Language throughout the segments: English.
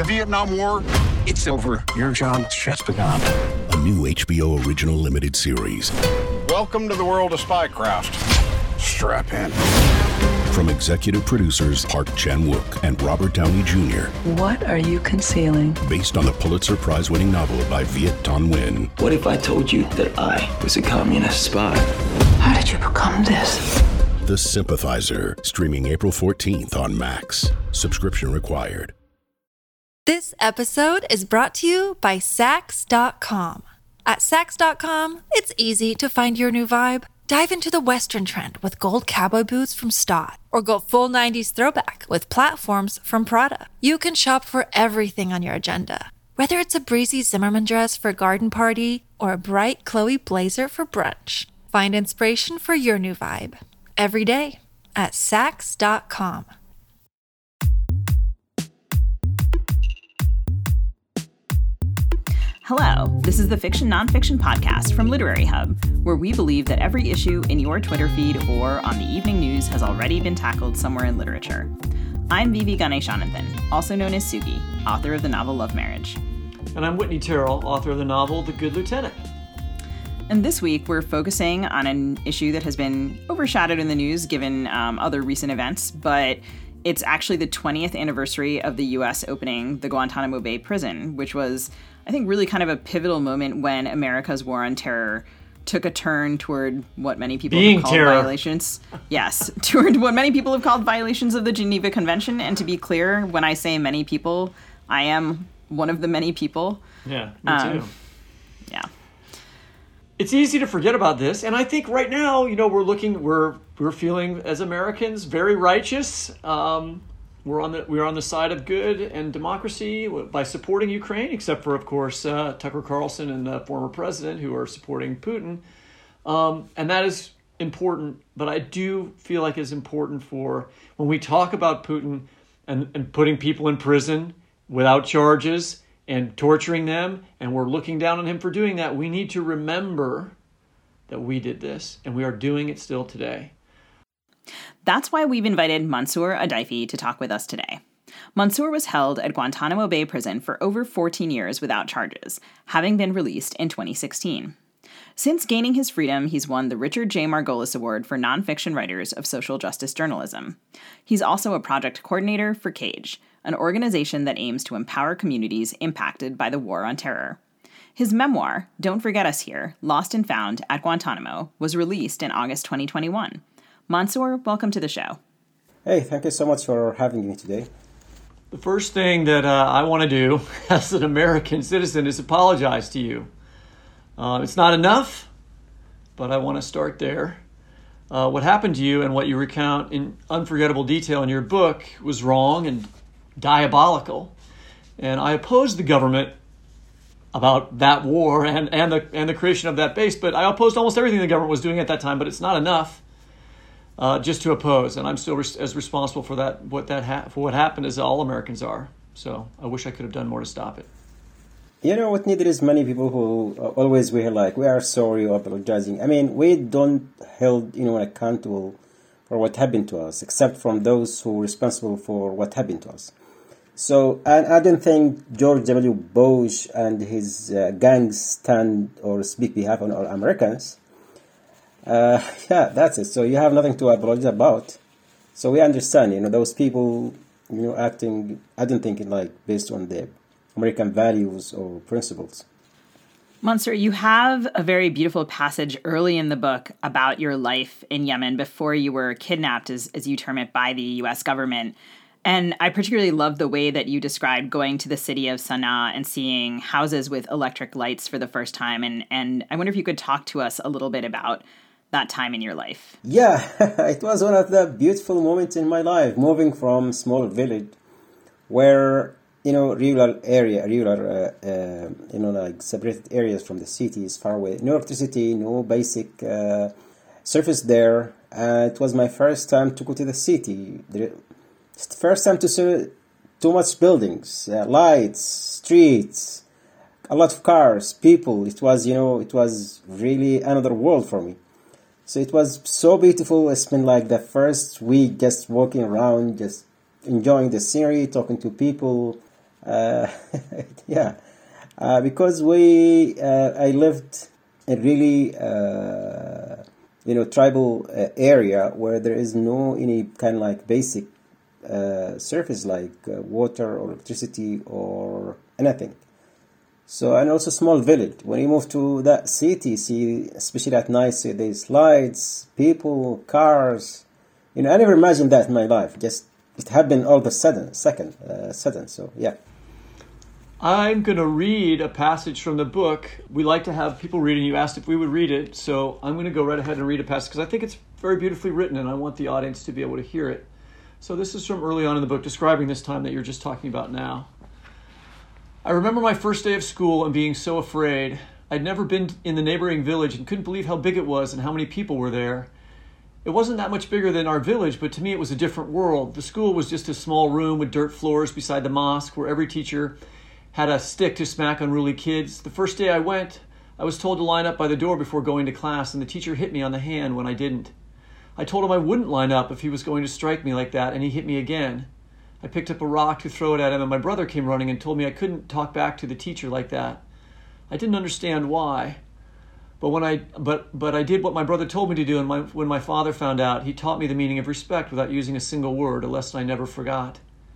The Vietnam War, it's over. Your job's just begun. A new HBO original limited series. Welcome to the world of spycraft. Strap in. From executive producers Park Chan-wook and Robert Downey Jr. What are you concealing? Based on the Pulitzer Prize-winning novel by Viet Thanh Nguyen. What if I told you that I was a communist spy? How did you become this? The Sympathizer, streaming April 14th on Max. Subscription required. This episode is brought to you by Sax.com. At Sax.com, it's easy to find your new vibe. Dive into the Western trend with gold cowboy boots from Stott, or go full 90s throwback with platforms from Prada. You can shop for everything on your agenda, whether it's a breezy Zimmermann dress for a garden party or a bright Chloe blazer for brunch. Find inspiration for your new vibe every day at Sax.com. Hello, this is the Fiction Nonfiction Podcast from Literary Hub, where we believe that every issue in your Twitter feed or on the evening news has already been tackled somewhere in literature. I'm Vivi Ganeshananthan, also known as Sugi, author of the novel Love Marriage. And I'm Whitney Terrell, author of the novel The Good Lieutenant. And this week, we're focusing on an issue that has been overshadowed in the news given other recent events, but it's actually the 20th anniversary of the U.S. opening the Guantanamo Bay prison, which was, I think, really kind of a pivotal moment when America's war on terror took a turn toward what many people have called violations. Yes, toward what many people have called violations of the Geneva Convention. And to be clear, when I say many people, I am one of the many people. Yeah, me too. Yeah. It's easy to forget about this, and I think right now, we're feeling as Americans very righteous. We're on the side of good and democracy by supporting Ukraine, except for, of course, Tucker Carlson and the former president who are supporting Putin, and that is important. But I do feel like it's important for when we talk about Putin and putting people in prison without charges and torturing them, and we're looking down on him for doing that, we need to remember that we did this, and we are doing it still today. That's why we've invited Mansour Adayfi to talk with us today. Mansour was held at Guantanamo Bay Prison for over 14 years without charges, having been released in 2016. Since gaining his freedom, he's won the Richard J. Margolis Award for Nonfiction Writers of Social Justice Journalism. He's also a project coordinator for CAGE, an organization that aims to empower communities impacted by the war on terror. His memoir, Don't Forget Us Here, Lost and Found at Guantanamo, was released in August 2021. Mansour, welcome to the show. Hey, thank you so much for having me today. The first thing that I want to do as an American citizen is apologize to you. It's not enough, but I want to start there. What happened to you and what you recount in unforgettable detail in your book was wrong and diabolical. And I opposed the government about that war and the creation of that base, but I opposed almost everything the government was doing at that time, but it's not enough. Just to oppose, and I'm still as responsible for that. For what happened as all Americans are. So I wish I could have done more to stop it. You know what? Neither is many people who always we are sorry or apologizing. I mean, we don't hold anyone accountable for what happened to us, except from those who are responsible for what happened to us. So, and I don't think George W. Bush and his gangs stand or speak behalf on all Americans. Yeah, that's it. So you have nothing to apologize about. So we understand, those people, acting, I don't think based on the American values or principles. Mansour, you have a very beautiful passage early in the book about your life in Yemen before you were kidnapped, as you term it, by the U.S. government. And I particularly love the way that you described going to the city of Sana'a and seeing houses with electric lights for the first time. And I wonder if you could talk to us a little bit about that time in your life. Yeah, it was one of the beautiful moments in my life, moving from small village where, rural separated areas from the cities, far away. No electricity, no basic surface there. It was my first time to go to the city. It's the first time to see too much buildings, lights, streets, a lot of cars, people. It was really another world for me. So it was so beautiful. I spent the first week just walking around, just enjoying the scenery, talking to people. Yeah, because I lived in really tribal area where there is no any kind of like basic service like water or electricity or anything. So, and also small village. When you move to that city, see, especially at night, see there's lights, people, cars. I never imagined that in my life. Just it happened all of a sudden. So yeah. I'm going to read a passage from the book. We like to have people reading. You asked if we would read it, so I'm going to go right ahead and read a passage because I think it's very beautifully written and I want the audience to be able to hear it. So this is from early on in the book, describing this time that you're just talking about now. I remember my first day of school and being so afraid. I'd never been in the neighboring village and couldn't believe how big it was and how many people were there. It wasn't that much bigger than our village, but to me it was a different world. The school was just a small room with dirt floors beside the mosque where every teacher had a stick to smack unruly kids. The first day I went, I was told to line up by the door before going to class, and the teacher hit me on the hand when I didn't. I told him I wouldn't line up if he was going to strike me like that, and he hit me again. I picked up a rock to throw it at him, and my brother came running and told me I couldn't talk back to the teacher like that. I didn't understand why. But I did what my brother told me to do, and when my father found out, he taught me the meaning of respect without using a single word, a lesson I never forgot.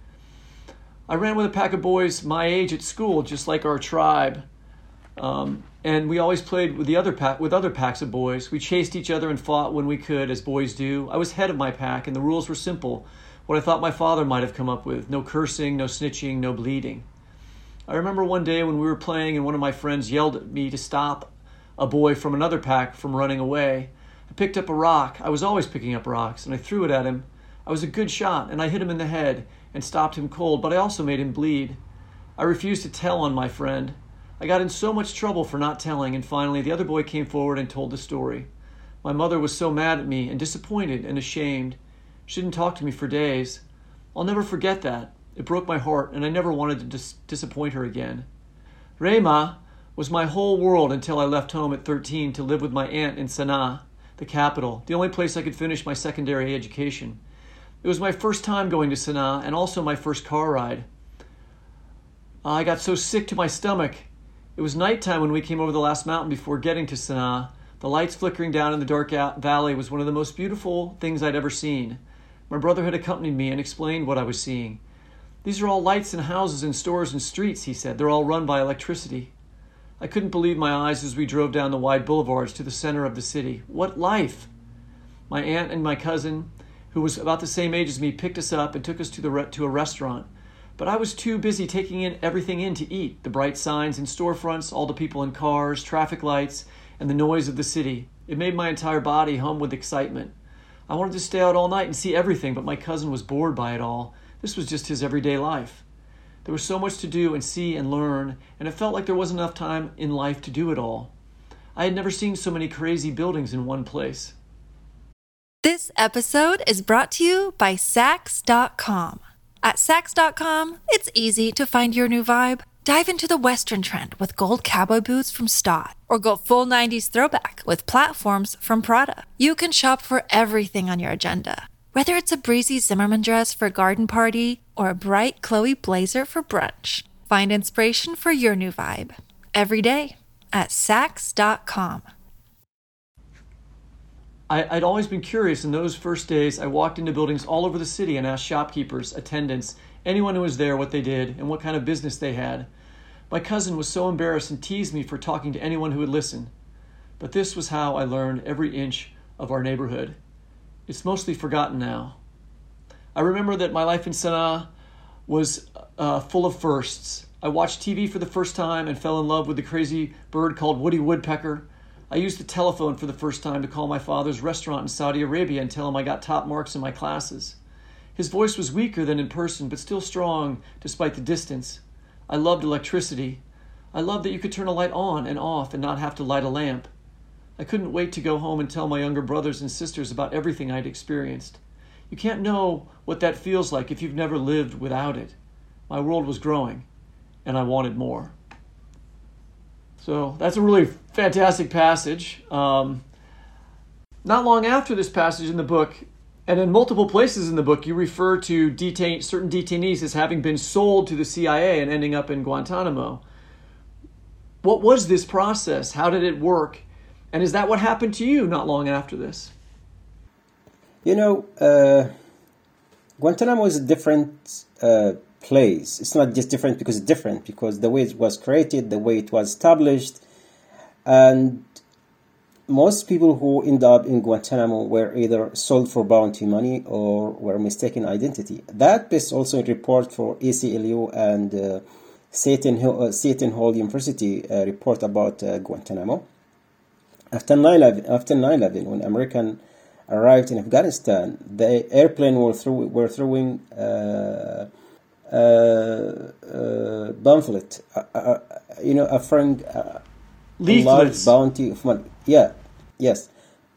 I ran with a pack of boys my age at school, just like our tribe. And we always played with other packs of boys. We chased each other and fought when we could, as boys do. I was head of my pack, and the rules were simple. What I thought my father might have come up with. No cursing, no snitching, no bleeding. I remember one day when we were playing and one of my friends yelled at me to stop a boy from another pack from running away. I picked up a rock. I was always picking up rocks, and I threw it at him. I was a good shot, and I hit him in the head and stopped him cold, but I also made him bleed. I refused to tell on my friend. I got in so much trouble for not telling, and finally the other boy came forward and told the story. My mother was so mad at me and disappointed and ashamed. She didn't talk to me for days. I'll never forget that. It broke my heart, and I never wanted to disappoint her again. Rema was my whole world until I left home at 13 to live with my aunt in Sana'a, the capital, the only place I could finish my secondary education. It was my first time going to Sana'a and also my first car ride. I got so sick to my stomach. It was nighttime when we came over the last mountain before getting to Sana'a. The lights flickering down in the dark valley was one of the most beautiful things I'd ever seen. My brother had accompanied me and explained what I was seeing. These are all lights and houses and stores and streets, he said. They're all run by electricity. I couldn't believe my eyes as we drove down the wide boulevards to the center of the city. What life! My aunt and my cousin, who was about the same age as me, picked us up and took us to a restaurant. But I was too busy taking everything in to eat. The bright signs and storefronts, all the people in cars, traffic lights, and the noise of the city. It made my entire body hum with excitement. I wanted to stay out all night and see everything, but my cousin was bored by it all. This was just his everyday life. There was so much to do and see and learn, and it felt like there wasn't enough time in life to do it all. I had never seen so many crazy buildings in one place. This episode is brought to you by Saks.com. At Saks.com, it's easy to find your new vibe. Dive into the Western trend with gold cowboy boots from Stott, or go full 90s throwback with platforms from Prada. You can shop for everything on your agenda, whether it's a breezy Zimmermann dress for a garden party or a bright Chloe blazer for brunch. Find inspiration for your new vibe every day at Saks.com. I'd always been curious. In those first days, I walked into buildings all over the city and asked shopkeepers, attendants, anyone who was there what they did and what kind of business they had. My cousin was so embarrassed and teased me for talking to anyone who would listen. But this was how I learned every inch of our neighborhood. It's mostly forgotten now. I remember that my life in Sana'a was full of firsts. I watched TV for the first time and fell in love with the crazy bird called Woody Woodpecker. I used the telephone for the first time to call my father's restaurant in Saudi Arabia and tell him I got top marks in my classes. His voice was weaker than in person, but still strong despite the distance. I loved electricity. I loved that you could turn a light on and off and not have to light a lamp. I couldn't wait to go home and tell my younger brothers and sisters about everything I'd experienced. You can't know what that feels like if you've never lived without it. My world was growing, and I wanted more. So that's a really fantastic passage. Not long after this passage in the book, And in multiple places in the book, you refer to certain detainees as having been sold to the CIA and ending up in Guantanamo. What was this process? How did it work? And is that what happened to you not long after this? Guantanamo is a different place. It's not just different because it's different, because the way it was created, the way it was established, and most people who end up in Guantanamo were either sold for bounty money or were mistaken identity. That is also a report for ACLU and Seton Hall University report about Guantanamo. After 9/11, when American arrived in Afghanistan, the airplane were throwing pamphlet, offering leaflets, large bounty of money. Yeah, yes.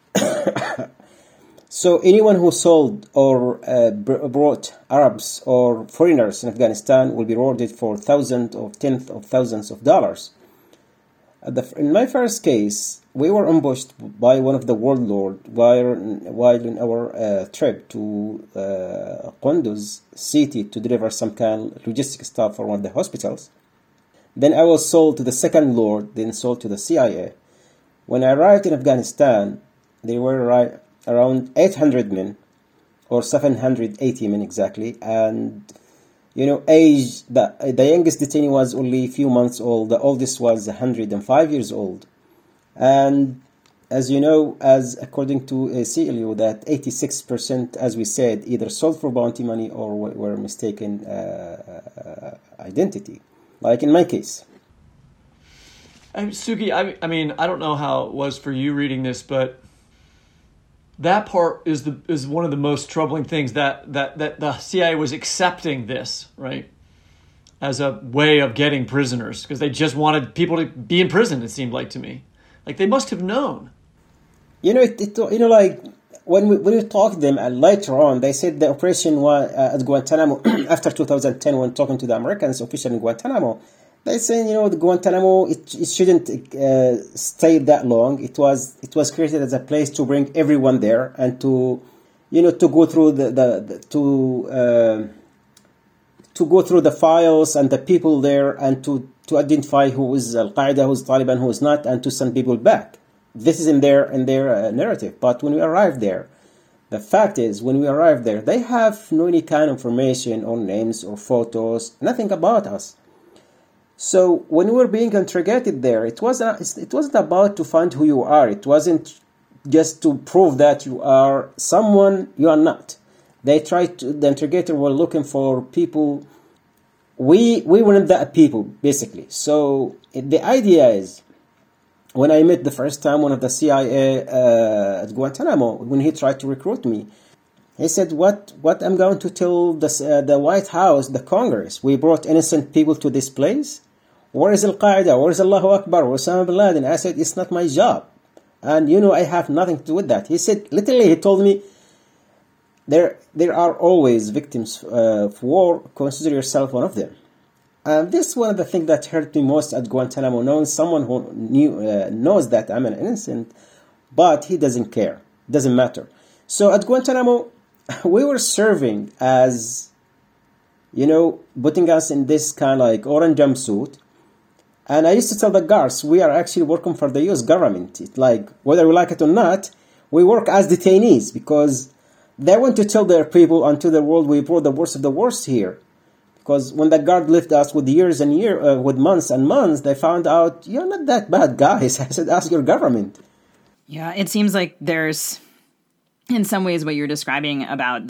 So anyone who sold or brought Arabs or foreigners in Afghanistan will be rewarded for tens of thousands of dollars. In my first case, we were ambushed by one of the warlords while in our trip to Qunduz city to deliver some kind of logistic stuff for one of the hospitals. Then I was sold to the second lord, then sold to the CIA. When I arrived in Afghanistan, they were around 800 men, or 780 men exactly, and age, the youngest detainee was only a few months old, the oldest was 105 years old. And as you know, according to CLU, that 86%, as we said, either sold for bounty money or were mistaken identity, like in my case. Sugi, I mean, I don't know how it was for you reading this, but that part is one of the most troubling things, that the CIA was accepting this, right, as a way of getting prisoners, because they just wanted people to be in prison, it seemed like to me. Like, they must have known. Like when we talked to them later on, they said the operation was at Guantanamo after 2010. When talking to the Americans official in Guantanamo, they said the Guantanamo it shouldn't stay that long. It was created as a place to bring everyone there and to go through to go through the files and the people there and to identify who is Al-Qaeda, who is Taliban, who is not, and to send people back. This is in their narrative. But when we arrived there, the fact is, when we arrived there, they have no any kind of information or names or photos, nothing about us. So when we were being interrogated there, it wasn't about to find who you are. It wasn't just to prove that you are someone you are not. The interrogator were looking for people. We weren't that people, basically. So the idea is, when I met the first time one of the CIA at Guantanamo, when he tried to recruit me, he said, what I'm going to tell the White House, the Congress? We brought innocent people to this place? Where is Al-Qaeda? Where is Allahu Akbar? Where is Osama bin Laden? I said, it's not my job. And I have nothing to do with that. He said, literally, he told me, there are always victims of war. Consider yourself one of them. And this is one of the things that hurt me most at Guantanamo, knowing someone who knows that I'm an innocent, but he doesn't care. Doesn't matter. So at Guantanamo, we were serving as, putting us in this kind of like orange jumpsuit. And I used to tell the guards, we are actually working for the U.S. government. It's like, whether we like it or not, we work as detainees because they want to tell their people and to the world we brought the worst of the worst here. Because when the guard left us with years and with months and months, they found out, you're not that bad, guys. I said, ask your government. Yeah, it seems like there's, in some ways, what you're describing about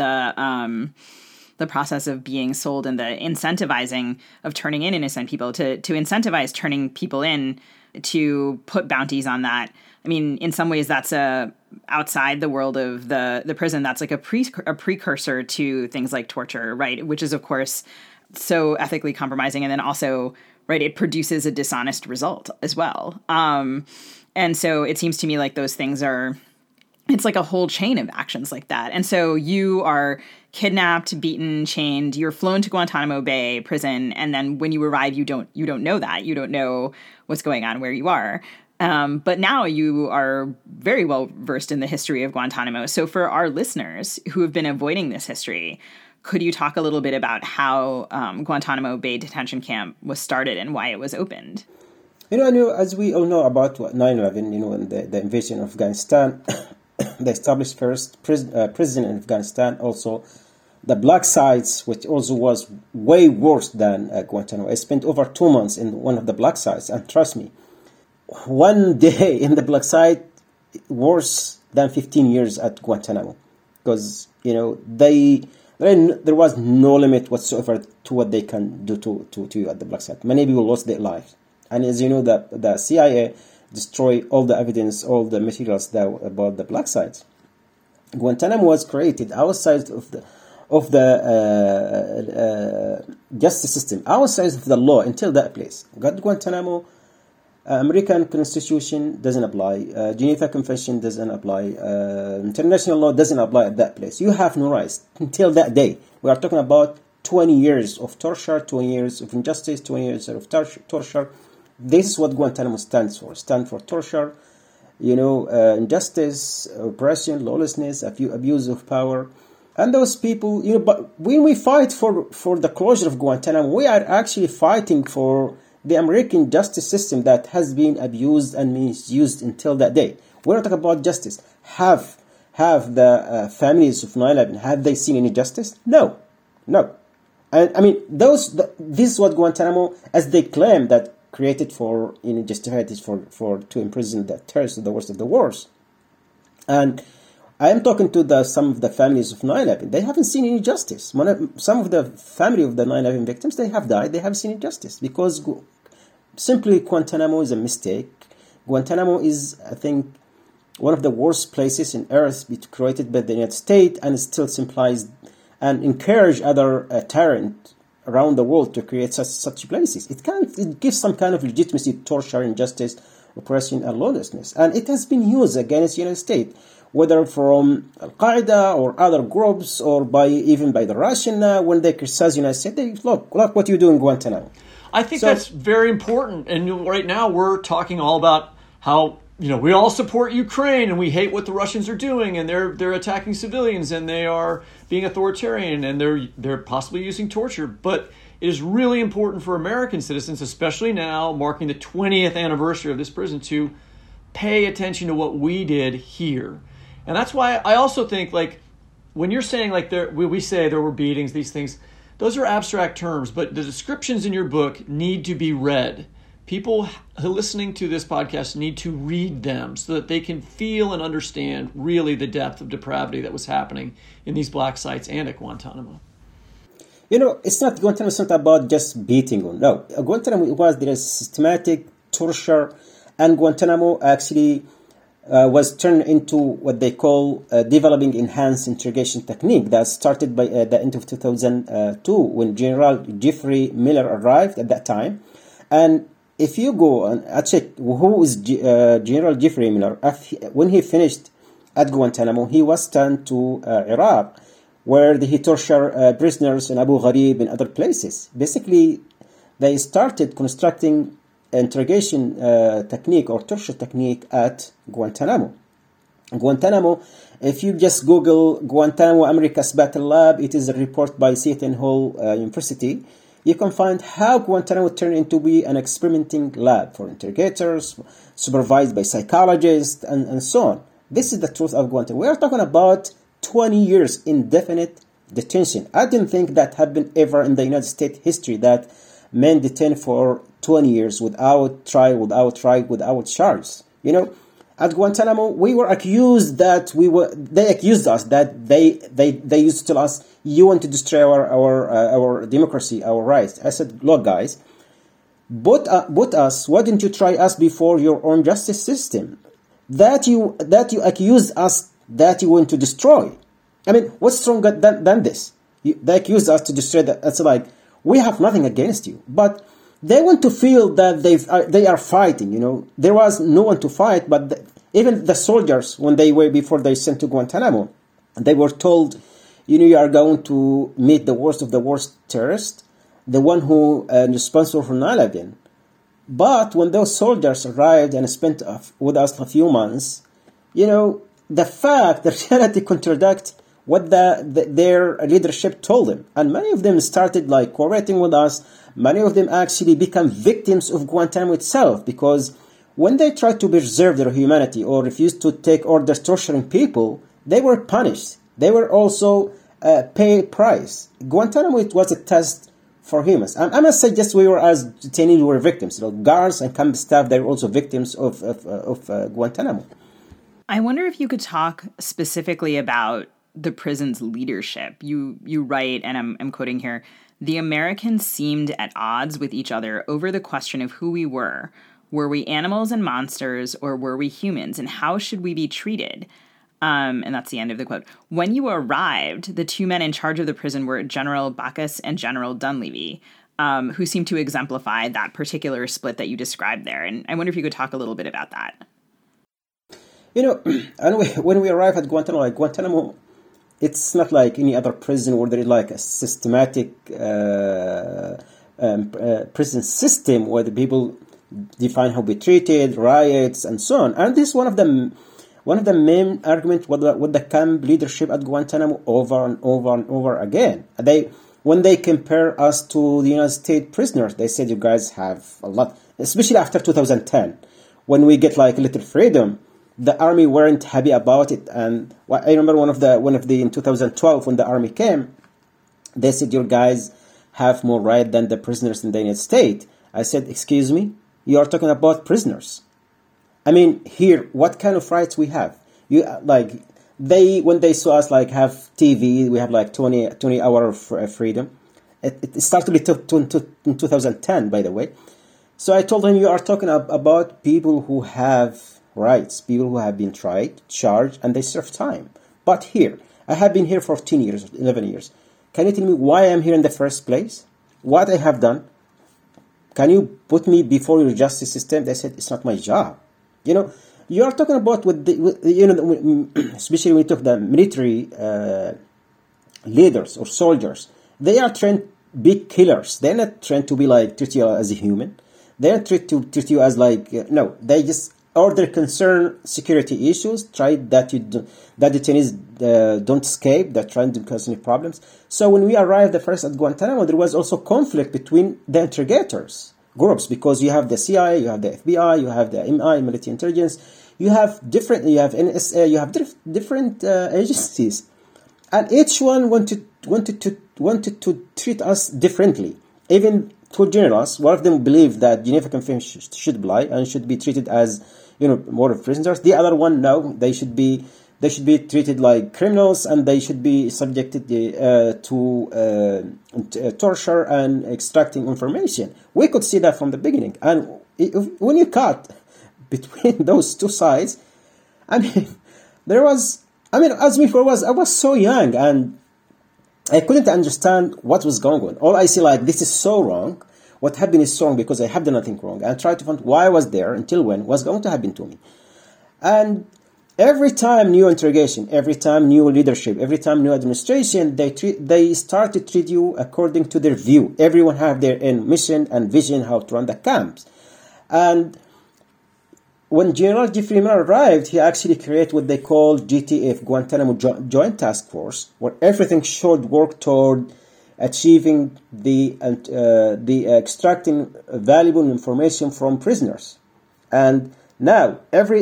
the process of being sold and the incentivizing of turning in innocent people, to incentivize turning people in, to put bounties on that. I mean, in some ways, that's outside the world of the prison. That's like a precursor to things like torture, right? Which is, of course, so ethically compromising. And then also, right, it produces a dishonest result as well. And so it seems to me like those things it's like a whole chain of actions like that. And so you are kidnapped, beaten, chained, you're flown to Guantanamo Bay prison. And then when you arrive, you don't know that. You don't know what's going on where you are. But now you are very well versed in the history of Guantanamo. So for our listeners who have been avoiding this history, could you talk a little bit about how Guantanamo Bay Detention Camp was started and why it was opened? As we all know about 9/11, and the invasion of Afghanistan, they established first prison in Afghanistan, also the black sites, which also was way worse than Guantanamo. I spent over 2 months in one of the black sites, and trust me, one day in the black site worse than 15 years at Guantanamo, because there was no limit whatsoever to what they can do to you at the black site. Many people lost their lives. And as you know, the CIA destroyed all the evidence, all the materials about the black sites. Guantanamo was created outside of the justice system, outside of the law until that place. Got Guantanamo, American Constitution doesn't apply, Geneva Convention doesn't apply, international law doesn't apply at that place. You have no rights until that day. We are talking about 20 years of torture, 20 years of injustice, 20 years of torture. This is what Guantanamo stands for. Stand for torture, injustice, oppression, lawlessness, abuse of power. And those people, but when we fight for the closure of Guantanamo, we are actually fighting for the American justice system that has been abused and misused until that day. We're not talking about justice. Have the families of 9/11, have they seen any justice? No. And I mean, this is what Guantanamo, as they claim, that created for, justified for to imprison the terrorists, the worst of the worst. And I am talking to some of the families of 9/11. They haven't seen any justice. Some of the family of the 9/11 victims, they have died. They haven't seen any justice because simply Guantanamo is a mistake. Guantanamo is, I think, one of the worst places in earth created by the United States, and it still symbolize and encourage other tyrants around the world to create such places. It gives some kind of legitimacy to torture, injustice, oppression, and lawlessness. And it has been used against the United States, whether from Al-Qaeda or other groups, or even by the Russian when they criticize the United States. They look what you do in Guantanamo. I think that's very important. And right now we're talking all about how we all support Ukraine and we hate what the Russians are doing, and they're attacking civilians and they are being authoritarian and they're possibly using torture. But it is really important for American citizens, especially now marking the 20th anniversary of this prison, to pay attention to what we did here. And that's why I also think, when you're saying we say there were beatings, these things, those are abstract terms, but the descriptions in your book need to be read. People listening to this podcast need to read them so that they can feel and understand really the depth of depravity that was happening in these black sites and at Guantanamo. It's not Guantanamo. It's not about just beating. No, Guantanamo there is systematic torture, and Guantanamo actually was turned into what they call developing enhanced interrogation technique that started by the end of 2002 when General Jeffrey Miller arrived at that time. And if you go and check who is General Jeffrey Miller, when he finished at Guantanamo, he was sent to Iraq, where he tortured prisoners in Abu Ghraib and other places. Basically, they started constructing interrogation technique or torture technique at Guantanamo. Guantanamo, if you just Google Guantanamo America's Battle Lab, it is a report by Seton Hall University. You can find how Guantanamo turned into be an experimenting lab for interrogators, supervised by psychologists, and so on. This is the truth of Guantanamo. We are talking about 20 years indefinite detention. I didn't think that happened ever in the United States history, that men detained for 20 years without trial, without charges. At Guantanamo, we were accused that they accused us that they used to tell us, you want to destroy our democracy, our rights. I said, look, guys, but us, why didn't you try us before your own justice system? That you accuse us that you want to destroy. I mean, what's stronger than this? They accuse us to destroy that. It's like, we have nothing against you, but they want to feel that they are fighting. There was no one to fight, but even the soldiers, before they sent to Guantanamo, they were told, you are going to meet the worst of the worst terrorists, the one who is responsible for 9/11. But when those soldiers arrived and spent with us a few months, the fact, the reality contradict what their leadership told them. And many of them started like cooperating with us. Many of them actually become victims of Guantanamo itself, because when they tried to preserve their humanity or refused to take orders torturing people, they were punished. They were also pay price. Guantanamo, it was a test for humans. I must say, just we were, as detainees, we were victims. Guards and camp staff, they were also victims of Guantanamo. I wonder if you could talk specifically about the prison's leadership. You write, and I'm quoting here, the Americans seemed at odds with each other over the question of who we were. Were we animals and monsters, or were we humans? And how should we be treated? And that's the end of the quote. When you arrived, the two men in charge of the prison were General Bacchus and General Dunleavy, who seemed to exemplify that particular split that you described there. And I wonder if you could talk a little bit about that. Anyway, when we arrived at Guantanamo, it's not like any other prison where there is like a systematic prison system where the people define how to be treated, riots, and so on. And this is one of the main arguments with the camp leadership at Guantanamo over and over and over again. When they compare us to the United States prisoners, they said, you guys have a lot, especially after 2010, when we get like a little freedom. The army weren't happy about it, and I remember one of the in 2012 when the army came, they said, "You guys have more right than the prisoners in the United States." I said, "Excuse me, you are talking about prisoners. I mean, here, what kind of rights we have? When they saw us like have TV, we have like 20 hours of freedom. It started in 2010, by the way. So I told them, you are talking about people who have rights, people who have been tried, charged, and they serve time. But here, I have been here for 10 years, 11 years. Can you tell me why I'm here in the first place? What I have done? Can you put me before your justice system?" They said, "It's not my job." You are talking about especially when you talk the military leaders or soldiers. They are trained big killers. They're not trained to be like treat you as a human. They're trained to treat you as like no. They just order concern security issues. Try that that detainees don't escape. They're trying to cause any problems. So when we arrived the first at Guantanamo, there was also conflict between the interrogators groups, because you have the CIA, you have the FBI, you have the MI, military intelligence, you have NSA, you have different agencies, and each one wanted to treat us differently. Even two generals, one of them believed that Geneva Convention should apply and should be treated as more of prisoners. The other one, no, they should be treated like criminals, and they should be subjected to torture and extracting information. We could see that from the beginning. And when you cut between those two sides, I was so young, and I couldn't understand what was going on. All I see, like, this is so wrong. What happened is so wrong because I have done nothing wrong. I tried to find why I was there, until when was going to happen to me. And every time new interrogation, every time new leadership, every time new administration, they start to treat you according to their view. Everyone have their own mission and vision how to run the camps. And when General Jeffrey Miller arrived, he actually created what they call GTF, Guantanamo Joint Task Force, where everything should work toward achieving the extracting valuable information from prisoners. And now, every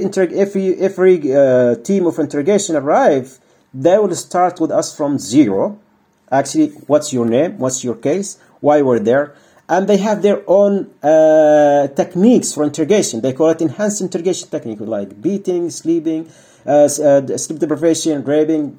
team of interrogation arrive, they will start with us from zero. Actually, what's your name? What's your case? Why we're there? And they have their own techniques for interrogation. They call it enhanced interrogation technique, like beating, sleep deprivation, raping,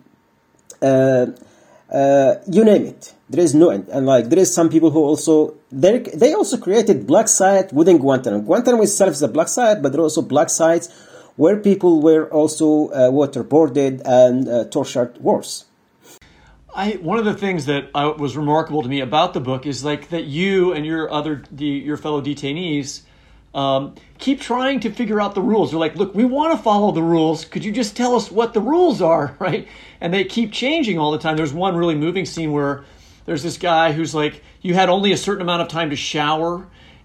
you name it. There is no end. And there is some people who also, they also created black site within Guantanamo. Guantanamo itself is a black site, but there are also black sites where people were also waterboarded and tortured worse. One of the things that was remarkable to me about the book is that you and your fellow detainees keep trying to figure out the rules. They're like, look, we want to follow the rules. Could you just tell us what the rules are, right? And they keep changing all the time. There's one really moving scene where there's this guy who's like, you had only a certain amount of time to shower,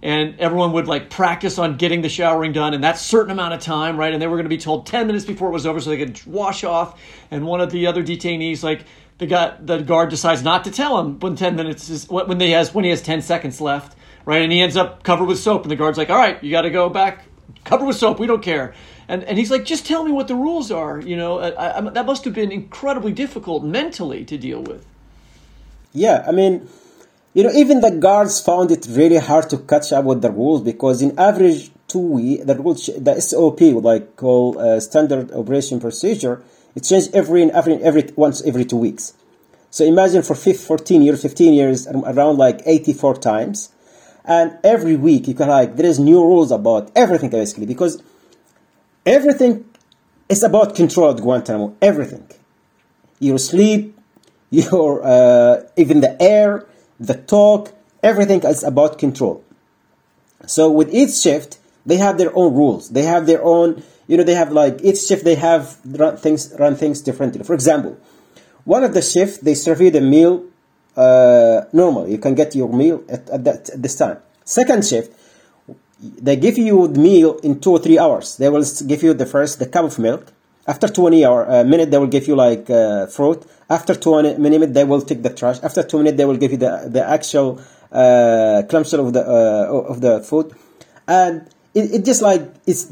and everyone would like practice on getting the showering done in that certain amount of time, right? And they were going to be told 10 minutes before it was over so they could wash off. And one of the other detainees, like the guard decides not to tell him when 10 minutes is when he has 10 seconds left, right? And he ends up covered with soap, and the guard's like, "All right, you got to go back, covered with soap. We don't care." And he's like, "Just tell me what the rules are." You know, that must have been incredibly difficult mentally to deal with. Yeah, I mean, you know, even the guards found it really hard to catch up with the rules because in average 2 weeks, the rules, the SOP, like called Standard Operation Procedure, it changed every once every 2 weeks. So imagine for 15 years, around like 84 times. And every week you can there is new rules about everything basically because everything is about control at Guantanamo. Everything. Your sleep, your even the air, the talk, everything is about control. So with each shift, they have their own rules. They have their own, you know, they have each shift they have run things differently. For example, one of the shifts they serve you the meal normal. You can get your meal at this time. Second shift, they give you the meal in 2 or 3 hours. They will give you the cup of milk. After 20 minutes, they will give you fruit. After 20 minutes, they will take the trash. After 2 minutes, they will give you the actual clumps of the food. And it just it's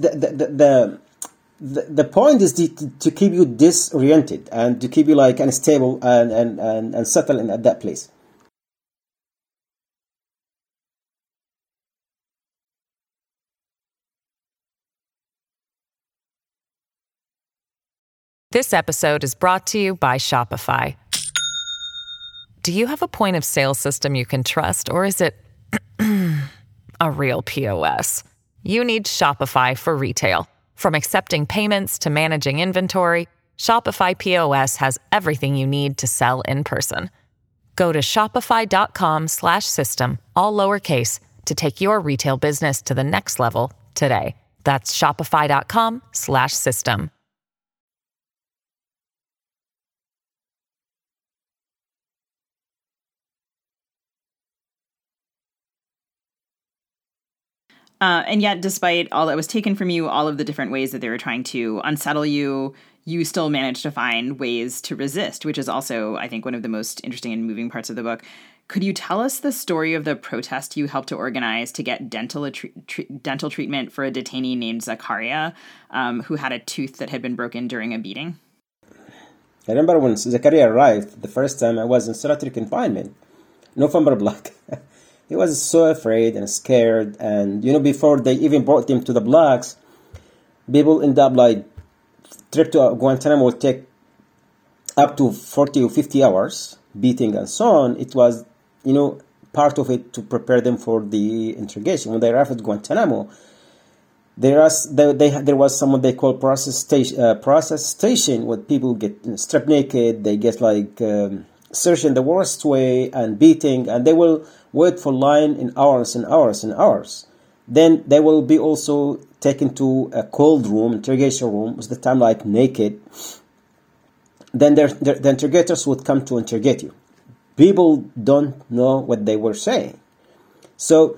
the point is to keep you disoriented and to keep you unstable and settle at that place. This episode is brought to you by Shopify. Do you have a point of sale system you can trust, or is it a real POS? You need Shopify for retail. From accepting payments to managing inventory, Shopify POS has everything you need to sell in person. Go to shopify.com/system, all lowercase, to take your retail business to the next level today. That's shopify.com/system. And yet, despite all that was taken from you, all of the different ways that they were trying to unsettle you, you still managed to find ways to resist, which is also, I think, one of the most interesting and moving parts of the book. Could you tell us the story of the protest you helped to organize to get dental treatment for a detainee named Zakaria, who had a tooth that had been broken during a beating? I remember when Zakaria arrived the first time I was in solitary confinement, November block. He was so afraid and scared, and before they even brought him to the blocks, people end up trip to Guantanamo would take up to 40 or 50 hours, beating and so on. It was, part of it to prepare them for the interrogation. When they arrived at Guantanamo, there was someone they call process station where people get stripped naked, they get searched in the worst way and beating, and they will wait for line in hours and hours and hours. Then they will be also taken to a cold room, interrogation room, with the time naked. Then the interrogators would come to interrogate you. People don't know what they were saying. So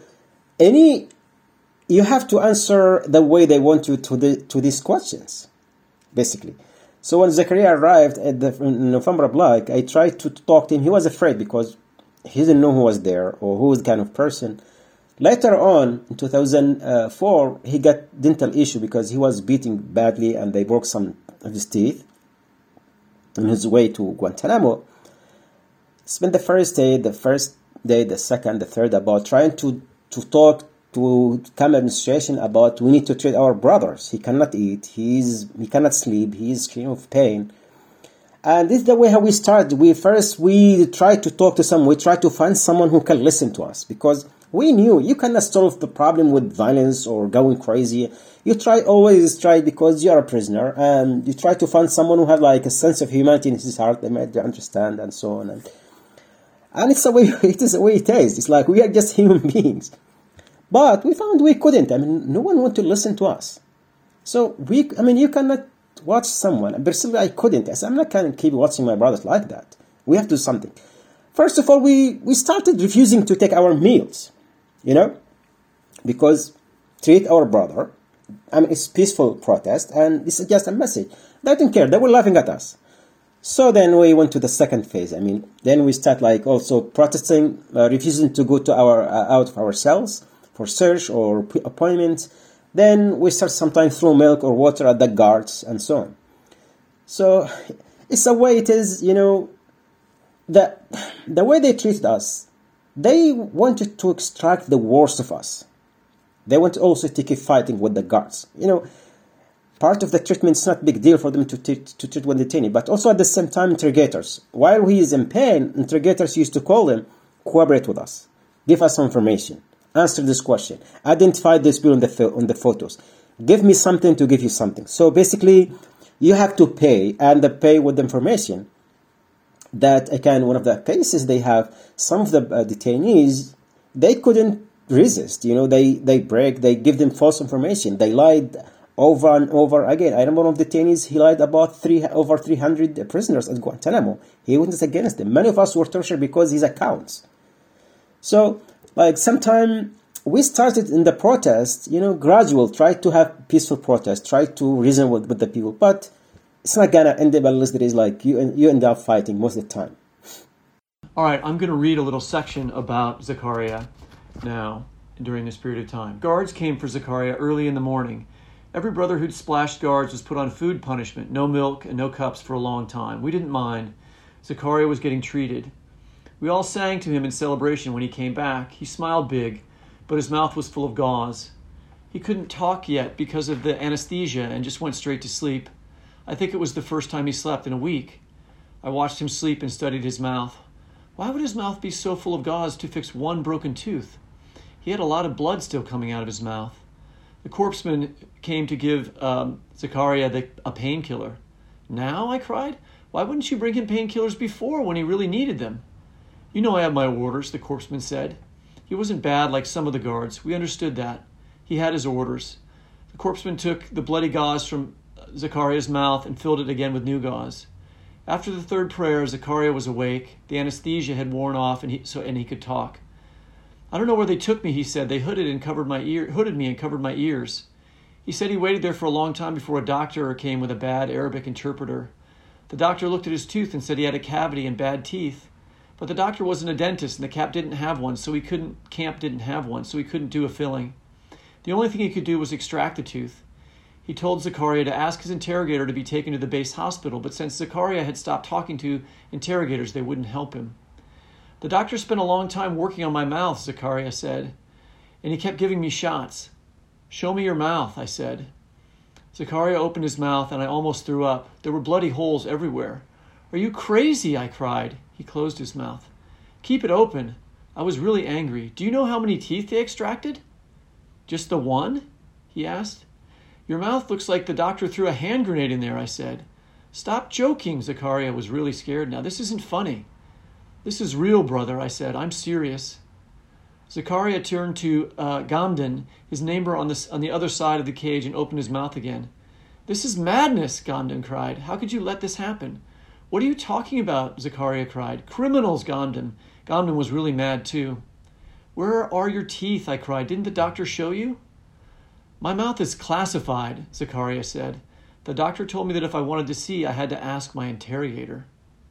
you have to answer the way they want you to these questions, basically. So when Zakaria arrived at the November block, I tried to talk to him. He was afraid because he didn't know who was there or who was the kind of person. Later on, in 2004, he got dental issue because he was beaten badly and they broke some of his teeth on his way to Guantanamo. Spent the first day, the second, the third, about trying to talk to come administration about we need to treat our brothers. He cannot eat, he cannot sleep, he is screaming of pain. And this is the way how we started. We tried to talk to someone, we tried to find someone who can listen to us, because we knew you cannot solve the problem with violence or going crazy. You always try because you are a prisoner, and you try to find someone who has a sense of humanity in his heart, they might understand and so on. And it's the way it is. It's we are just human beings. But we found we couldn't. No one wanted to listen to us. So you cannot watch someone. Personally, I couldn't. I'm not going to keep watching my brothers like that. We have to do something. First of all, we started refusing to take our meals. because treat our brother. I mean, it's peaceful protest, and this is just a message. They didn't care. They were laughing at us. So then we went to the second phase. I mean, then we start like also protesting, refusing to go to our out of our cells for search or appointments. Then we start sometimes throw milk or water at the guards and so on. So it's the way it is, you know, the way they treated us. They wanted to extract the worst of us. They want also to keep fighting with the guards. You know, part of the treatment is not a big deal for them to treat one detainee, but also at the same time, interrogators. While he is in pain, interrogators used to call him, cooperate with us, give us some information, answer this question, identify this people on the photos, give me something to give you something. So basically, you have to pay, and the pay with the information. That again, one of the cases they have, some of the detainees, they couldn't resist. You know, they give them false information. They lied over and over again. I remember one of the detainees, he lied about over 300 prisoners at Guantanamo. He witnessed against them. Many of us were tortured because his accounts. So, like, sometime we started in the protest, you know, gradual, try to have peaceful protest, try to reason with the people, but it's not gonna end up unless there is like you end up fighting most of the time. All right, I'm going to read a little section about Zakaria now during this period of time. Guards came for Zakaria early in the morning. Every brother who'd splashed guards was put on food punishment, no milk and no cups for a long time. We didn't mind. Zakaria was getting treated. We all sang to him in celebration when he came back. He smiled big, but his mouth was full of gauze. He couldn't talk yet because of the anesthesia and just went straight to sleep. I think it was the first time he slept in a week. I watched him sleep and studied his mouth. Why would his mouth be so full of gauze to fix one broken tooth? He had a lot of blood still coming out of his mouth. The corpsman came to give Zakaria a painkiller. Now, I cried. Why wouldn't you bring him painkillers before when he really needed them? You know I have my orders, the corpsman said. He wasn't bad like some of the guards. We understood that. He had his orders. The corpsman took the bloody gauze from Zakaria's mouth and filled it again with new gauze. After the third prayer, Zakaria was awake. The anesthesia had worn off, and he could talk. I don't know where they took me, he said. They hooded me and covered my ears. He said he waited there for a long time before a doctor came with a bad Arabic interpreter. The doctor looked at his tooth and said he had a cavity and bad teeth. But the doctor wasn't a dentist, and the camp didn't have one, so he couldn't do a filling. The only thing he could do was extract the tooth. He told Zakaria to ask his interrogator to be taken to the base hospital, but since Zakaria had stopped talking to interrogators, they wouldn't help him. The doctor spent a long time working on my mouth, Zakaria said, and he kept giving me shots. Show me your mouth, I said. Zakaria opened his mouth, and I almost threw up. There were bloody holes everywhere. Are you crazy? I cried. He closed his mouth. Keep it open. I was really angry. Do you know how many teeth they extracted? Just the one? He asked. Your mouth looks like the doctor threw a hand grenade in there, I said. Stop joking, Zakaria was really scared now. This isn't funny. This is real, brother, I said. I'm serious. Zakaria turned to Gamdan, his neighbor on the other side of the cage, and opened his mouth again. This is madness, Gamdan cried. How could you let this happen? What are you talking about? Zakaria cried. Criminals, Gamdan. Gamdan was really mad too. Where are your teeth? I cried. Didn't the doctor show you? My mouth is classified, Zakaria said. The doctor told me that if I wanted to see, I had to ask my interrogator.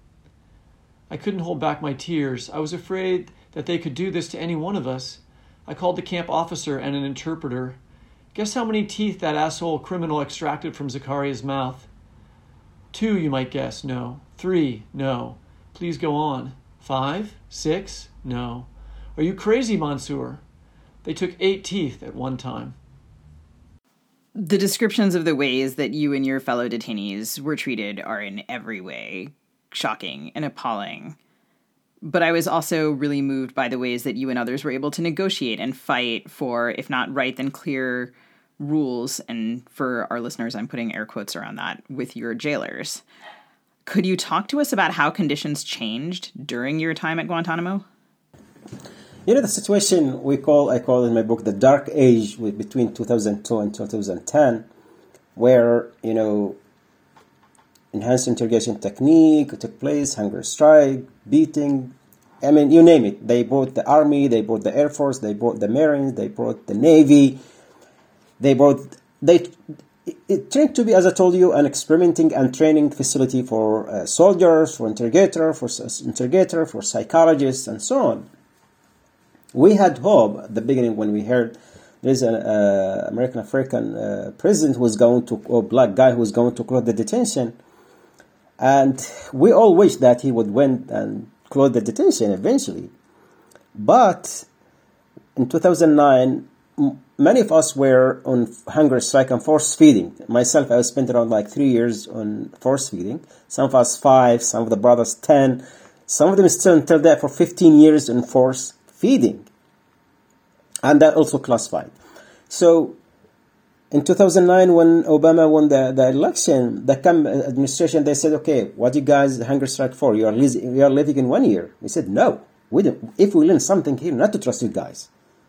I couldn't hold back my tears. I was afraid that they could do this to any one of us. I called the camp officer and an interpreter. Guess how many teeth that asshole criminal extracted from Zakaria's mouth? 2, you might guess. No. 3. No. Please go on. 5? 6? No. Are you crazy, Mansour? They took 8 teeth at one time. The descriptions of the ways that you and your fellow detainees were treated are in every way shocking and appalling. But I was also really moved by the ways that you and others were able to negotiate and fight for, if not right, then clear rules. And for our listeners, I'm putting air quotes around that, with your jailers. Could you talk to us about how conditions changed during your time at Guantanamo? You know, the situation I call in my book the dark age between 2002 and 2010, where, you know, enhanced interrogation technique took place, hunger strike, beating, I mean, you name it. They brought the Army, they brought the Air Force, they brought the Marines, they brought the Navy. It turned to be, as I told you, an experimenting and training facility for soldiers, for interrogator, for psychologists, and so on. We had hope at the beginning when we heard there's an American president who was going to, or black guy who was going to close the detention. And we all wish that he would win and close the detention eventually. But in 2009, many of us were on hunger strike and force feeding. Myself, I spent around like 3 years on force feeding. Some of us 5, some of the brothers 10. Some of them still until there for 15 years on force feeding. And that also classified. So in 2009, when Obama won the election, the administration, they said, okay, what you guys hunger strike for? You are living in 1 year. We said, no. If we learn something here, not to trust you guys.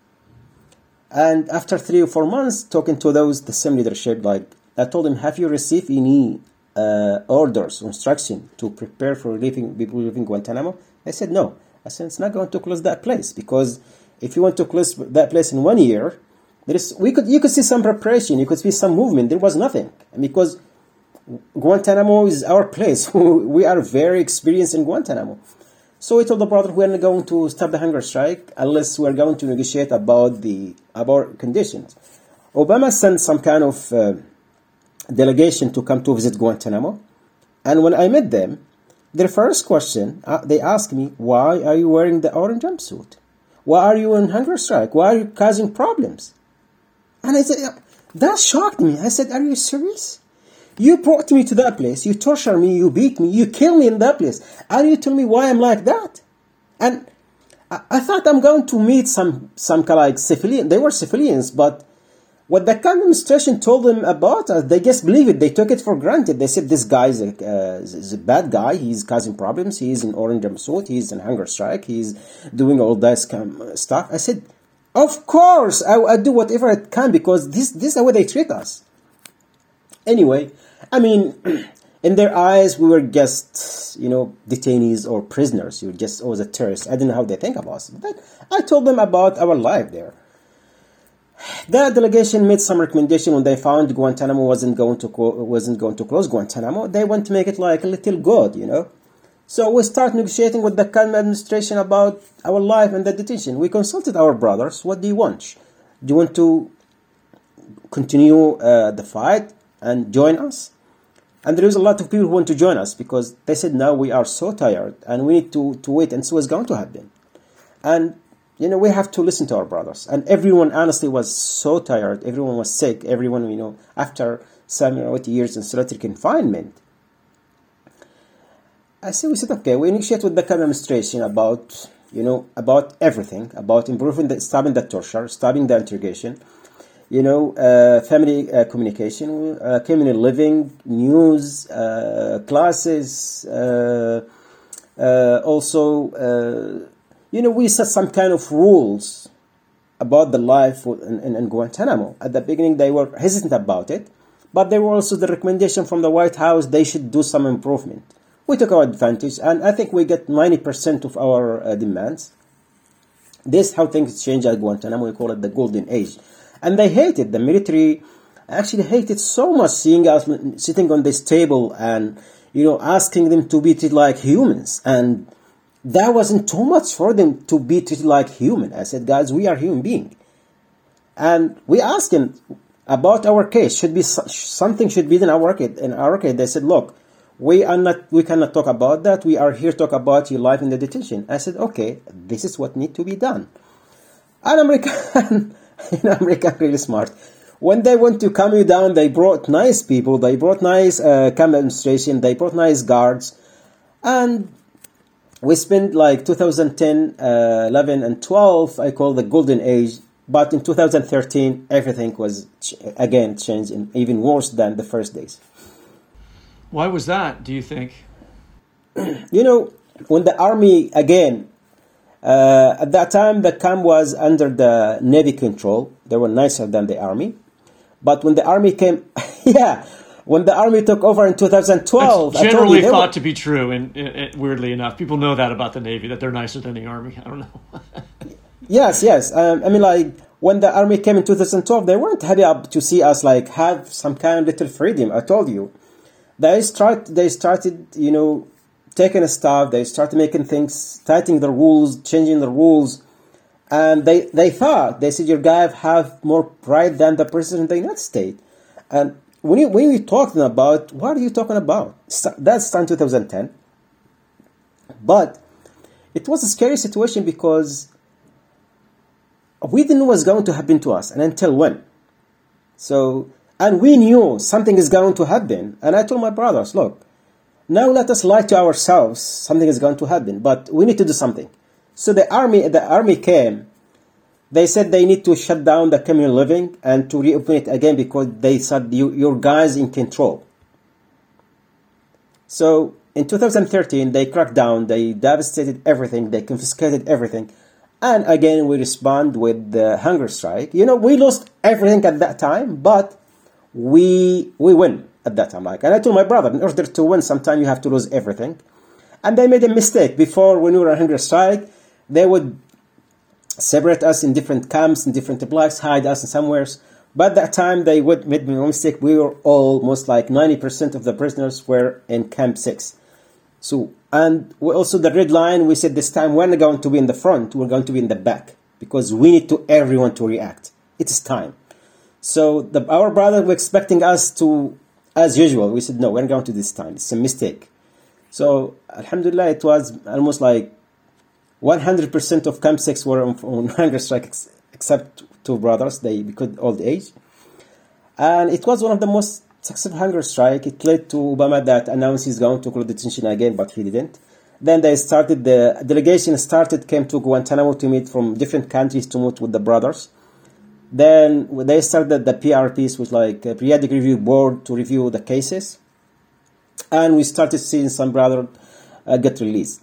And after 3 or 4 months, talking to the same leadership, like I told them, have you received any orders, instruction to prepare for people living in Guantanamo? They said no. I said it's not going to close that place, because if you want to close that place in 1 year, you could see some preparation, you could see some movement. There was nothing, because Guantanamo is our place. We are very experienced in Guantanamo. So we told the brother we are not going to stop the hunger strike unless we are going to negotiate about conditions. Obama sent some kind of delegation to come to visit Guantanamo. And when I met them, their first question, they asked me, why are you wearing the orange jumpsuit? Why are you on hunger strike? Why are you causing problems? And I said, that shocked me. I said, are you serious? You brought me to that place, you torture me, you beat me, you kill me in that place, and you tell me why I'm like that? And I thought I'm going to meet some kind of like civilian. They were civilians, but what the administration told them about us, they just believe it. They took it for granted. They said this guy is a bad guy. He's causing problems. He's in orange jumpsuit. He's in hunger strike. He's doing all that stuff. I said, of course, I do whatever I can, because this is the way they treat us. Anyway, I mean, in their eyes, we were just, detainees or prisoners. You were just always a terrorist. I didn't know how they think about us. But I told them about our life there. The delegation made some recommendation when they found Guantanamo wasn't going to close Guantanamo. They want to make it like a little god, So we start negotiating with the Khan administration about our life and the detention. We consulted our brothers. What do you want? Do you want to continue the fight and join us? And there is a lot of people who want to join us, because they said, no, we are so tired and we need to wait and see what's going to happen. And, we have to listen to our brothers. And everyone, honestly, was so tired. Everyone was sick. Everyone, after 7 or 8 years in solitary confinement. We said, okay, we negotiate with the Khan administration about everything, about stopping the torture, stopping the interrogation, family communication, community living, news, classes, also, we set some kind of rules about the life in Guantanamo. At the beginning, they were hesitant about it, but there were also the recommendation from the White House they should do some improvement. We took our advantage, and I think we get 90% of our demands. This is how things change at Guantanamo. We call it the Golden Age. And they hated, the military actually hated so much seeing us sitting on this table and, asking them to be treated like humans. And that wasn't too much for them to be treated like human. I said, guys, we are human beings. And we asked them about our case. Something should be in our case. They said, look, we cannot talk about that. We are here to talk about your life in the detention. I said, okay, this is what needs to be done. And American really smart. When they want to calm you down, they brought nice people. They brought nice camp administration. They brought nice guards. And we spent like 2010, 11, and 12, I call the golden age. But in 2013, everything was, again, changed and even worse than the first days. Why was that, do you think? When the army, again, at that time, the camp was under the Navy control. They were nicer than the army. But when the army came, when the army took over in 2012, That's generally thought to be true, and weirdly enough, people know that about the Navy, that they're nicer than the Army. I don't know. Yes. I mean, like, when the army came in 2012, they weren't happy to see us, like, have some kind of little freedom. I told you. They started, taking stuff. They started making things, tightening the rules, changing the rules. And they said, your guys have more pride than the president of the United States. And when you talking about, what are you talking about? That's started in 2010. But it was a scary situation because we didn't know what's going to happen to us, and until when. So, and we knew something is going to happen. And I told my brothers, look, now let us lie to ourselves. Something is going to happen, but we need to do something. So the army came. They said they need to shut down the communal living and to reopen it again because they said your guys in control. So in 2013, they cracked down. They devastated everything. They confiscated everything. And again, we respond with the hunger strike. We lost everything at that time, but we win at that time. And I told my brother, in order to win, sometimes you have to lose everything. And they made a mistake. Before, when we were on hunger strike, they would separate us in different camps, in different blocks, hide us in somewhere. But at that time, they would make a mistake. We were almost like 90% of the prisoners were in Camp 6. So, and we also the red line, we said this time we're not going to be in the front, we're going to be in the back because we need everyone to react. It is time. So our brothers were expecting us to, as usual, we said, no, we're not going to this time. It's a mistake. So, alhamdulillah, it was almost like 100% of Camp 6 were on hunger strike except two brothers, because old age. And it was one of the most successful hunger strike. It led to Obama that announced he's going to close detention again, but he didn't. Then the delegation came to Guantanamo to meet from different countries to meet with the brothers. Then they started the PRPs, which like a periodic review board to review the cases. And we started seeing some brothers get released.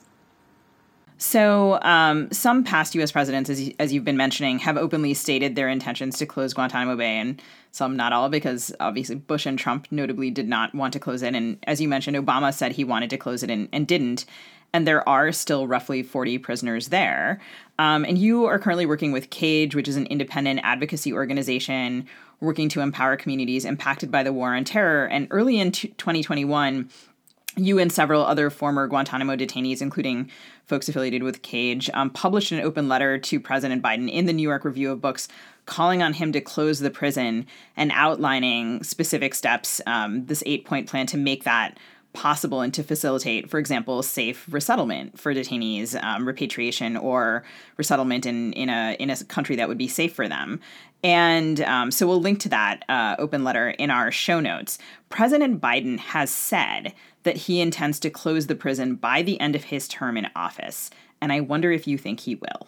So some past U.S. presidents, as you've been mentioning, have openly stated their intentions to close Guantanamo Bay, and some not all, because obviously Bush and Trump notably did not want to close it. And as you mentioned, Obama said he wanted to close it and didn't. And there are still roughly 40 prisoners there. And you are currently working with CAGE, which is an independent advocacy organization working to empower communities impacted by the war on terror. And early in 2021, you and several other former Guantanamo detainees, including folks affiliated with CAGE, published an open letter to President Biden in the New York Review of Books, calling on him to close the prison and outlining specific steps, this 8-point plan to make that possible and to facilitate, for example, safe resettlement for detainees, repatriation or resettlement in a country that would be safe for them. And so we'll link to that open letter in our show notes. President Biden has said that he intends to close the prison by the end of his term in office. And I wonder if you think he will.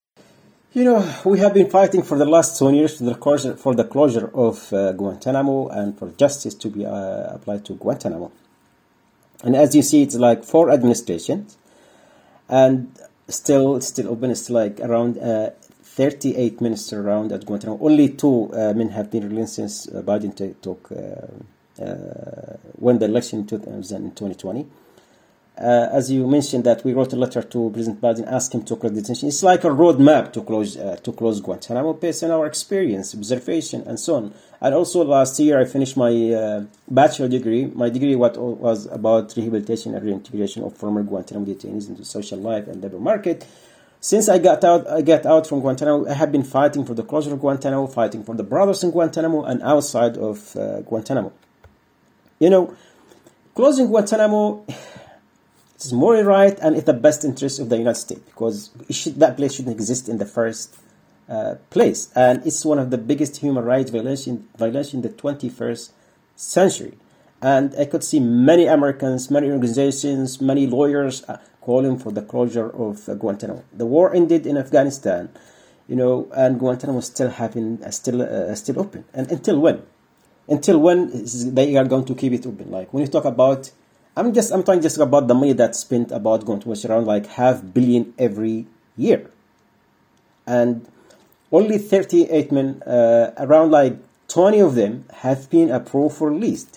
We have been fighting for the last 2 years for the closure of Guantanamo and for justice to be applied to Guantanamo. And as you see, it's like 4 administrations, and still open. It's like around 38 ministers around at Guantanamo. Only 2 men have been released since Biden won the election in 2020. As you mentioned, that we wrote a letter to President Biden asking him to close detention. It's like a roadmap to close Guantanamo based on our experience, observation, and so on. And also last year, I finished my bachelor degree. My degree was about rehabilitation and reintegration of former Guantanamo detainees into social life and labor market. Since I got out from Guantanamo, I have been fighting for the closure of Guantanamo, fighting for the brothers in Guantanamo and outside of Guantanamo. Closing Guantanamo is morally right and it's the best interest of the United States because that place shouldn't exist in the first place. And it's one of the biggest human rights violation in the 21st century. And I could see many Americans, many organizations, many lawyers calling for the closure of Guantanamo. The war ended in Afghanistan, and Guantanamo is still still open. And until when? Until when they are going to keep it open? Like when you talk about, I'm talking just about the money that's spent about Guantanamo, which is around like $500 million every year, and only 38 men, around like 20 of them have been approved for release.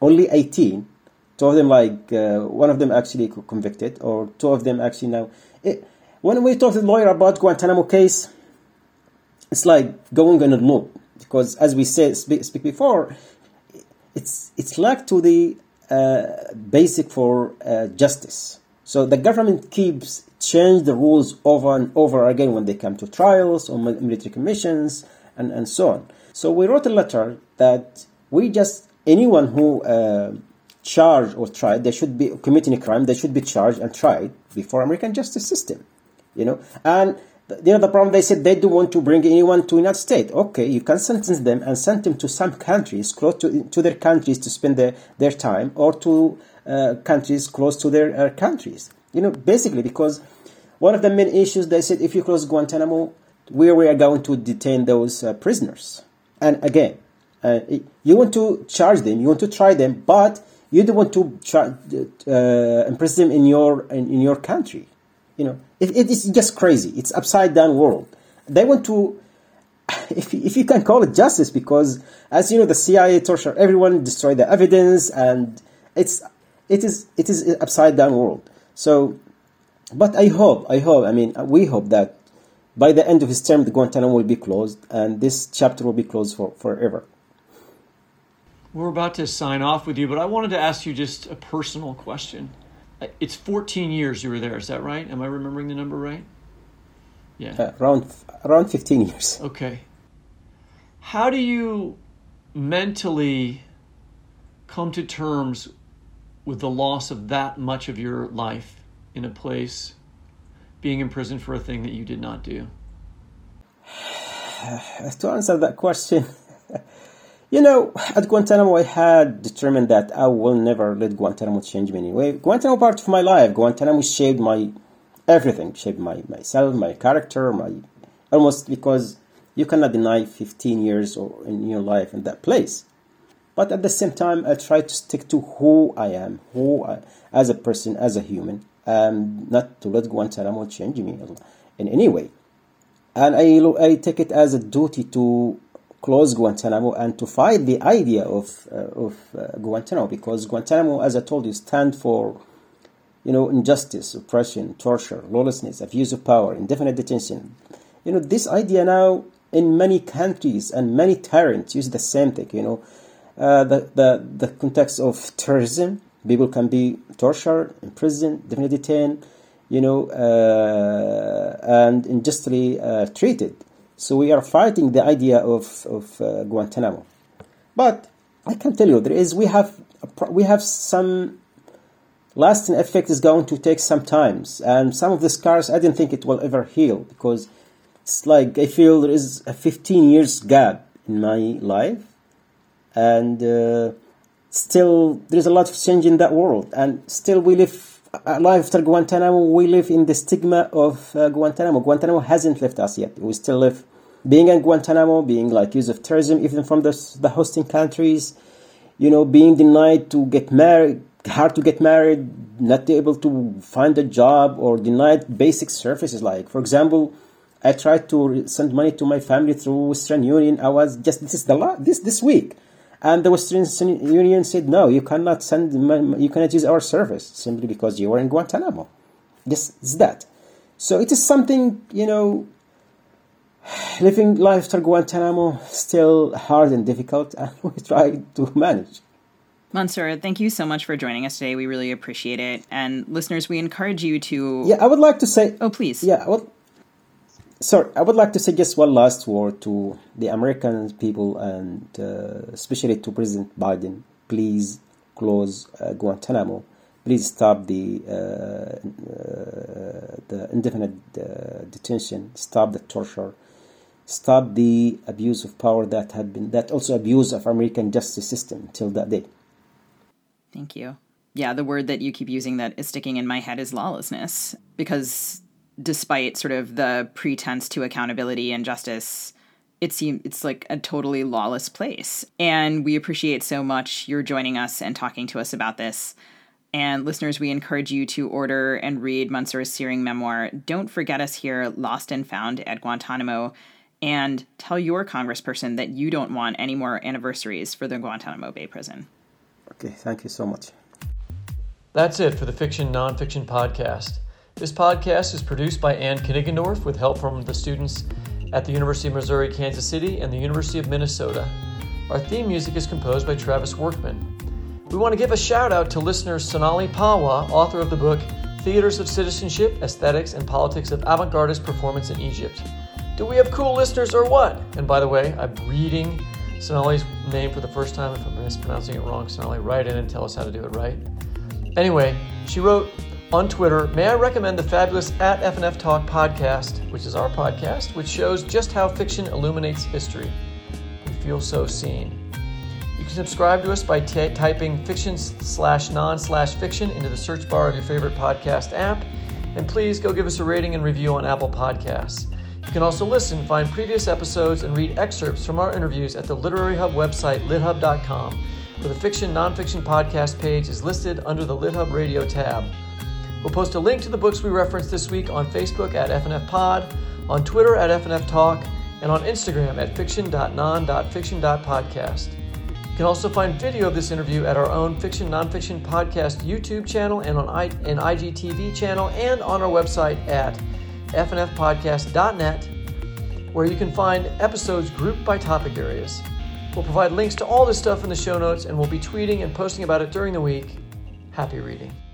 only 18. Two of them, one of them actually convicted, or two of them actually now. When we talk to the lawyer about Guantanamo case, it's like going on a loop, because as we said speak before, it's lack to the basic for justice. So the government keeps change the rules over and over again when they come to trials or military commissions and so on. So we wrote a letter that anyone who charged or tried, they should be committing a crime, they should be charged and tried before American justice system, And the problem, they said they don't want to bring anyone to United States. Okay, you can sentence them and send them to some countries close to their countries to spend their time, or to countries close to their countries. Basically, because one of the main issues, they said, if you close Guantanamo, where we are going to detain those prisoners. And again, you want to charge them, you want to try them, but you don't want to imprison them in your country. It's just crazy. It's upside down world. They want to, if you can call it justice, because as you know, the CIA torture everyone, destroy the evidence, and it is upside down world. So, but we hope that by the end of his term, the Guantanamo will be closed, and this chapter will be closed forever. We're about to sign off with you, but I wanted to ask you just a personal question. It's 14 years you were there, is that right? Am I remembering the number right? Yeah. Around 15 years. Okay. How do you mentally come to terms with the loss of that much of your life in a place, being imprisoned for a thing that you did not do? To answer that question, at Guantanamo, I had determined that I will never let Guantanamo change me anyway. Guantanamo part of my life. Guantanamo shaped my everything, shaped myself, my character, almost, because you cannot deny 15 years in your life in that place. But at the same time, I try to stick to who I am, as a person, as a human, not to let Guantanamo change me in any way. And I take it as a duty to close Guantanamo and to fight the idea of Guantanamo, because Guantanamo, as I told you, stands for injustice, oppression, torture, lawlessness, abuse of power, indefinite detention. This idea now in many countries and many tyrants use the same thing. The context of terrorism, people can be tortured, imprisoned, definitely detained, and unjustly treated. So we are fighting the idea of Guantanamo. But I can tell you, we have some lasting effect is going to take some time, and some of the scars I didn't think it will ever heal, because it's like I feel there is a 15 years gap in my life, and still there's a lot of change in that world, and still we live a life after Guantanamo. We live in the stigma of Guantanamo. Guantanamo hasn't left us yet. We still live being in Guantanamo, being accused of terrorism, even from the hosting countries, being denied to get married, hard to get married, not able to find a job, or denied basic services. Like, for example, I tried to send money to my family through Western Union. I was just, this week. And the Western Union said, no, you cannot you cannot use our service simply because you were in Guantanamo. It's that. So it is something, living life after Guantanamo still hard and difficult, and we try to manage. Mansour, thank you so much for joining us today. We really appreciate it. And listeners, we encourage you to... Yeah, I would like to say... Oh, please. Yeah, I would like to say just one last word to the American people, and especially to President Biden. Please close Guantanamo. Please stop the indefinite detention. Stop the torture. Stop the abuse of power that also abuse of American justice system till that day. Thank you. Yeah, the word that you keep using that is sticking in my head is lawlessness, because despite sort of the pretense to accountability and justice, it's like a totally lawless place. And we appreciate so much your joining us and talking to us about this. And listeners, we encourage you to order and read Mansour's searing memoir, Don't Forget Us Here, Lost and Found at Guantanamo, and tell your congressperson that you don't want any more anniversaries for the Guantanamo Bay prison. Okay, thank you so much. That's it for the Fiction Nonfiction Podcast. This podcast is produced by Ann Kniggendorf with help from the students at the University of Missouri, Kansas City and the University of Minnesota. Our theme music is composed by Travis Workman. We want to give a shout out to listener Sonali Pawa, author of the book Theaters of Citizenship, Aesthetics and Politics of Avant-Gardist Performance in Egypt. Do we have cool listeners or what? And by the way, I'm reading Sonali's name for the first time. If I'm mispronouncing it wrong, Sonali, write in and tell us how to do it right. Anyway, she wrote on Twitter, may I recommend the fabulous @FNF Talk podcast, which is our podcast, which shows just how fiction illuminates history. We feel so seen. You can subscribe to us by typing fiction/non/fiction into the search bar of your favorite podcast app. And please go give us a rating and review on Apple Podcasts. You can also listen, find previous episodes, and read excerpts from our interviews at the Literary Hub website, lithub.com, where the Fiction Nonfiction Podcast page is listed under the LitHub Radio tab. We'll post a link to the books we referenced this week on Facebook at FNF Pod, on Twitter at FNF Talk, and on Instagram at fiction.non.fiction.podcast. You can also find video of this interview at our own Fiction Nonfiction Podcast YouTube channel and on an IGTV channel and on our website at fnfpodcast.net, where you can find episodes grouped by topic areas. We'll provide links to all this stuff in the show notes, and we'll be tweeting and posting about it during the week. Happy reading.